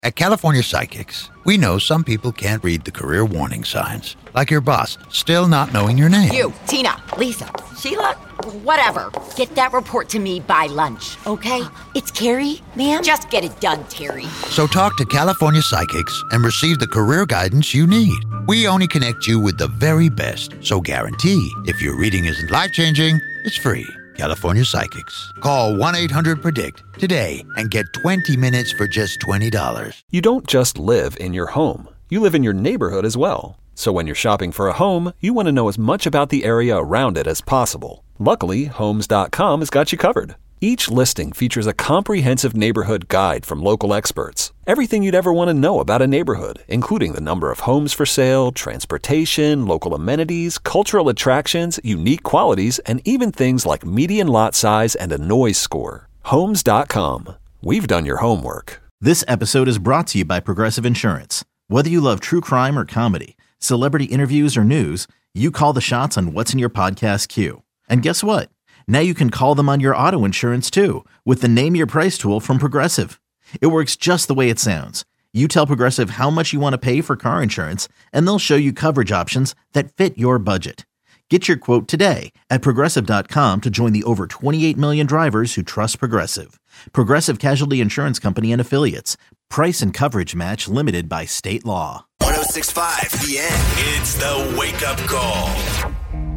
At California Psychics, we know some people can't read the career warning signs, like your boss still not knowing your name. You, Tina, Lisa, Sheila, whatever. Get that report to me by lunch, okay? It's Carrie, ma'am. Just get it done, Terry. So talk to California Psychics and receive the career guidance you need. We only connect you with the very best, so guarantee if your reading isn't life-changing, it's free. California Psychics. Call 1-800-PREDICT today and get 20 minutes for just $20. You don't just live in your home. You live in your neighborhood as well. So when you're shopping for a home, you want to know as much about the area around it as possible. Luckily, Homes.com has got you covered. Each listing features a comprehensive neighborhood guide from local experts. Everything you'd ever want to know about a neighborhood, including the number of homes for sale, transportation, local amenities, cultural attractions, unique qualities, and even things like median lot size and a noise score. Homes.com. We've done your homework. This episode is brought to you by Progressive Insurance. Whether you love true crime or comedy, celebrity interviews or news, you call the shots on what's in your podcast queue. And guess what? Now you can call them on your auto insurance too with the Name Your Price tool from Progressive. It works just the way it sounds. You tell Progressive how much you want to pay for car insurance, and they'll show you coverage options that fit your budget. Get your quote today at Progressive.com to join the over 28 million drivers who trust Progressive. Progressive Casualty Insurance Company and Affiliates. Price and coverage match limited by state law. 106.5 The End. It's the wake-up call.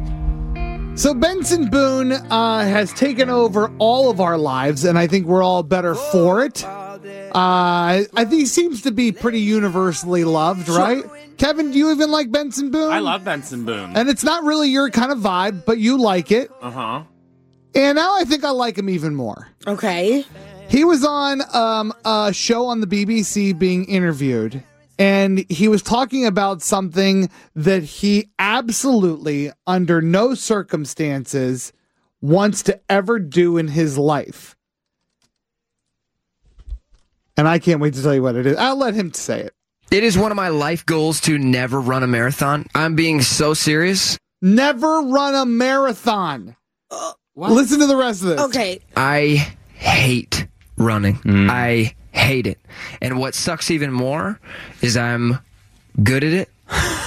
So Benson Boone has taken over all of our lives, and I think we're all better for it. I think he seems to be pretty universally loved, right? Kevin, do you even like Benson Boone? I love Benson Boone. And it's not really your kind of vibe, but you like it. Uh-huh. And now I think I like him even more. Okay. He was on a show on the BBC being interviewed, and he was talking about something that he absolutely, under no circumstances, wants to ever do in his life. And I can't wait to tell you what it is. I'll let him say it. It is one of my life goals to never run a marathon. I'm being so serious. Never run a marathon. Listen to the rest of this. Okay. I hate running. I hate it. And what sucks even more is I'm good at it.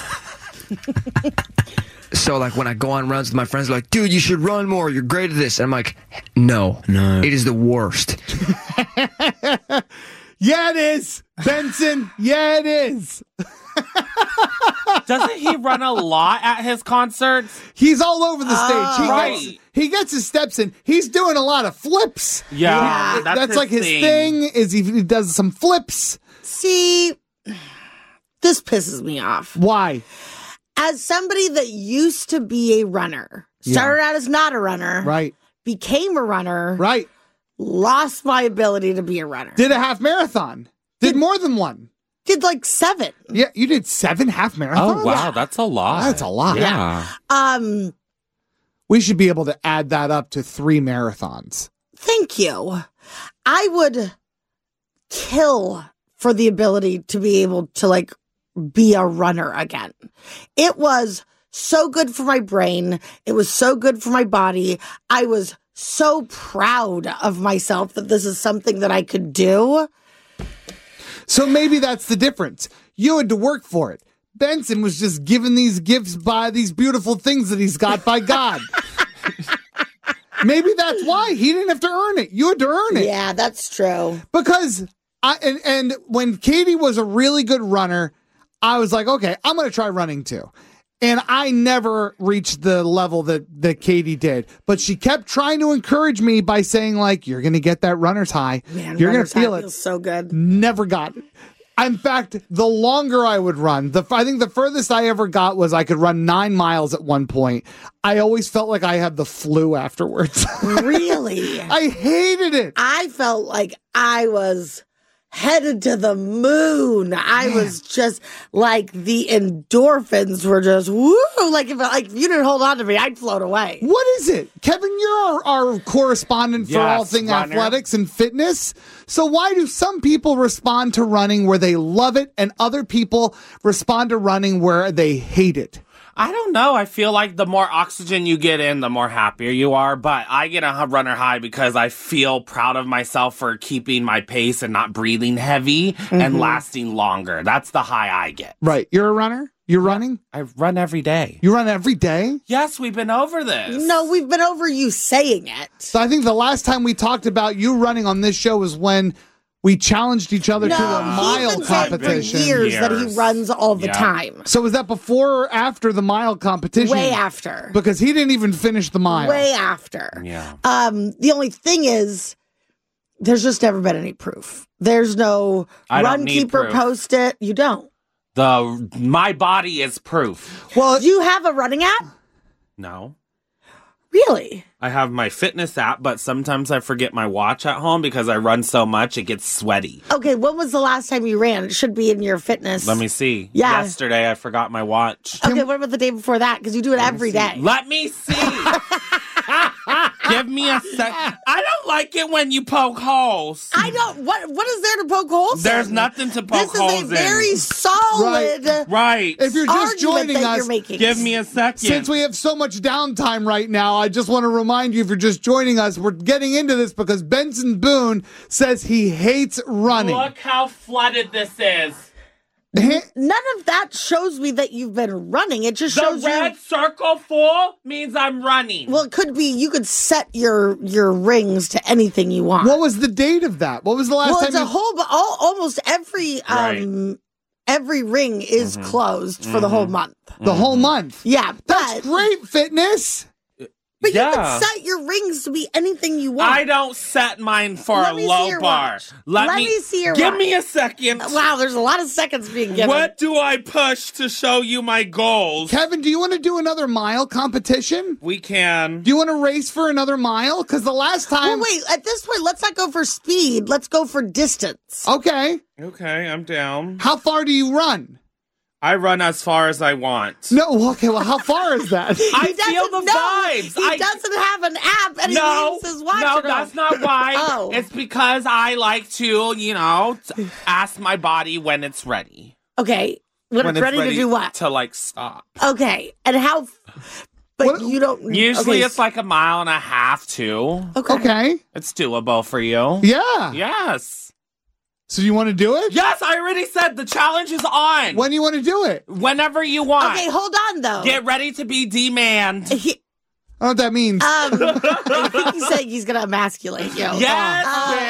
So like when I go on runs with my friends, they're like, dude, you should run more. You're great at this. And I'm like, no. It is the worst. Yeah, it is. Benson. Yeah, it is. Doesn't he run a lot at his concerts? He's all over the stage. Right. He gets his steps in. He's doing a lot of flips. Yeah, that's like his thing. Is he does some flips. See, this pisses me off. Why? As somebody that used to be a runner, started out as not a runner, right? Became a runner, right? Lost my ability to be a runner. Did a half marathon. Did more than one. Did like 7. Yeah, you did 7 half marathons? Oh, wow, that's a lot. That's a lot. Yeah. We should be able to add that up to 3 marathons. Thank you. I would kill for the ability to be able to like be a runner again. It was so good for my brain. It was so good for my body. I was so proud of myself that this is something that I could do. So maybe that's the difference. You had to work for it. Benson was just given these gifts by these beautiful things that he's got by God. Maybe that's why he didn't have to earn it. You had to earn it. Yeah, that's true. Because and when Katie was a really good runner, I was like, okay, I'm going to try running too. And I never reached the level that Katie did. But she kept trying to encourage me by saying, like, you're going to get that runner's high. Man, you're going to feel it. Feels so good. Never got it. In fact, the longer I would run, I think the furthest I ever got was I could run 9 miles at one point. I always felt like I had the flu afterwards. Really? I hated it. I felt like I was headed to the moon. I was just like the endorphins were just woo. Like if you didn't hold on to me, I'd float away. What is it, Kevin? You're our correspondent for all things athletics and fitness. So why do some people respond to running where they love it, and other people respond to running where they hate it? I don't know. I feel like the more oxygen you get in, the more happier you are. But I get a runner high because I feel proud of myself for keeping my pace and not breathing heavy and lasting longer. That's the high I get. Right. You're a runner? You're running? I run every day. You run every day? Yes, we've been over this. No, we've been over you saying it. So I think the last time we talked about you running on this show was when we challenged each other to a mile he's been saying competition. for years that he runs all the time. So was that before or after the mile competition? Way after. Because he didn't even finish the mile. Way after. Yeah. The only thing is, there's just never been any proof. There's no I don't run need keeper proof. post it. You don't. My body is proof. Well, Do you have a running app? No. Really? I have my fitness app, but sometimes I forget my watch at home because I run so much it gets sweaty. Okay, when was the last time you ran? It should be in your fitness. Let me see. Yeah. Yesterday I forgot my watch. Okay, what about the day before that? Because you do it every day. Let me see. Give me a sec. I don't like it when you poke holes. I don't. What is there to poke holes in? There's nothing to poke This holes is in. a very solid Right. if you're just argument joining that us, you're making. Give me a second. since we have so much downtime right now, I just want to remind you, if you're just joining us, we're getting into this because Benson Boone says he hates running. Look how flooded this is. None of that shows me that you've been running. It just The shows red you. circle full means I'm running. Well, it could be you could set your rings to anything you want. What was the date of that? What was the last Well, time it's a you... whole, but almost every ring is closed for the whole month. The whole month? Yeah, That's but great, fitness. you Yeah. can set your rings to be anything you want. I don't set mine for Let a me see low your bar. watch. Let me see your Give watch. me a second. Wow, there's a lot of seconds being given. What do I push to show you my goals? Kevin, do you want to do another mile competition? We can. Do you want to race for another mile? Because the last time... Well, wait, at this point, let's not go for speed. Let's go for distance. Okay. Okay, I'm down. How far do you run? I run as far as I want. No, okay, well, how far is that? I feel the vibes. He doesn't have an app and he leaves his watch no, at home. that's not why. Oh. It's because I like to, ask my body when it's ready. Okay, when it's ready to do what? To stop. Okay, and how? But What- you don't. Usually okay. it's like a mile and a half too. Okay. It's doable for you. Yeah. Yes. So you want to do it? Yes, I already said the challenge is on. When do you want to do it? Whenever you want. Okay, hold on though. Get ready to be demanded. I don't know what that means. I think he's saying he's gonna emasculate you. Yes,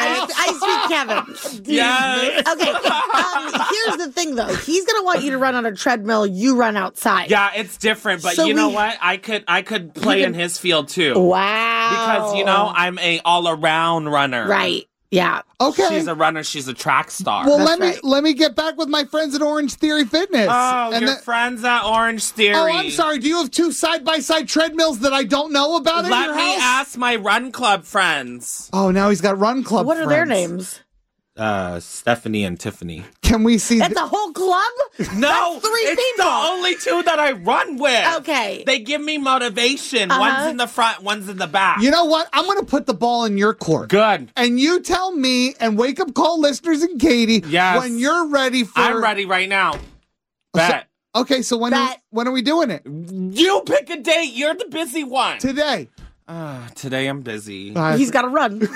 I speak Kevin. Yes. Okay. Here's the thing, though. He's gonna want you to run on a treadmill. You run outside. Yeah, it's different, but So you know we- what? I could play in his field too. Wow. Because I'm a all around runner. Right. Yeah. Okay. She's a runner. She's a track star. Well, That's let me get back with my friends at Orange Theory Fitness. Oh, And your the- friends at Orange Theory. Oh, I'm sorry. Do you have two side-by-side treadmills that I don't know about in Let your me house? ask my run club friends. Oh, now he's got Run Club What are their friends. names? Stephanie and Tiffany. Can we see? That's a whole club? No, That's three it's people. the only two that I run with. Okay. They give me motivation. Uh-huh. One's in the front, one's in the back. You know what? I'm going to put the ball in your court. Good. And you tell me and Wake Up Call listeners and Katie Yes. when you're ready for... I'm ready right now. Bet. Okay, so when are we doing it? You pick a date. You're the busy one. Today. Today I'm busy. He's got to run.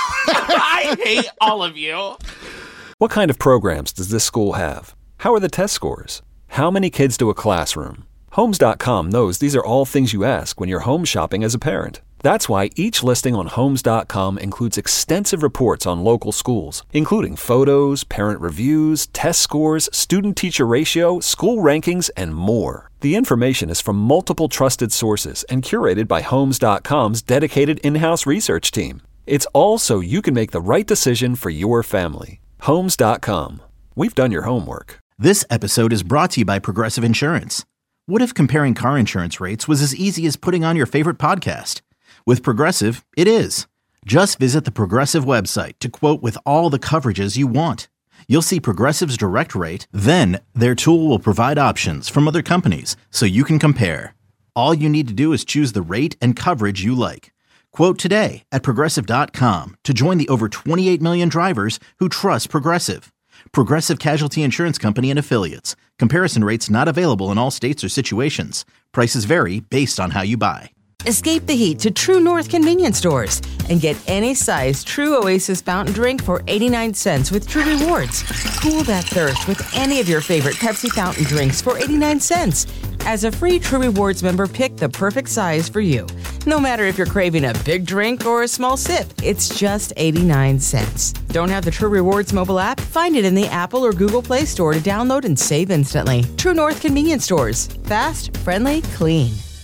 I hate all of you. What kind of programs does this school have? How are the test scores? How many kids do a classroom? Homes.com knows these are all things you ask when you're home shopping as a parent. That's why each listing on Homes.com includes extensive reports on local schools, including photos, parent reviews, test scores, student-teacher ratio, school rankings, and more. The information is from multiple trusted sources and curated by Homes.com's dedicated in-house research team. It's all so you can make the right decision for your family. Homes.com. We've done your homework. This episode is brought to you by Progressive Insurance. What if comparing car insurance rates was as easy as putting on your favorite podcast? With Progressive, it is. Just visit the Progressive website to quote with all the coverages you want. You'll see Progressive's direct rate, then their tool will provide options from other companies so you can compare. All you need to do is choose the rate and coverage you like. Quote today at Progressive.com to join the over 28 million drivers who trust Progressive. Progressive Casualty Insurance Company and Affiliates. Comparison rates not available in all states or situations. Prices vary based on how you buy. Escape the heat to True North convenience stores and get any size True Oasis fountain drink for 89 cents with True Rewards. Cool that thirst with any of your favorite Pepsi fountain drinks for 89 cents. As a free True Rewards member, pick the perfect size for you. No matter if you're craving a big drink or a small sip, it's just 89 cents. Don't have the True Rewards mobile app? Find it in the Apple or Google Play Store to download and save instantly. True North convenience stores. Fast, friendly, clean.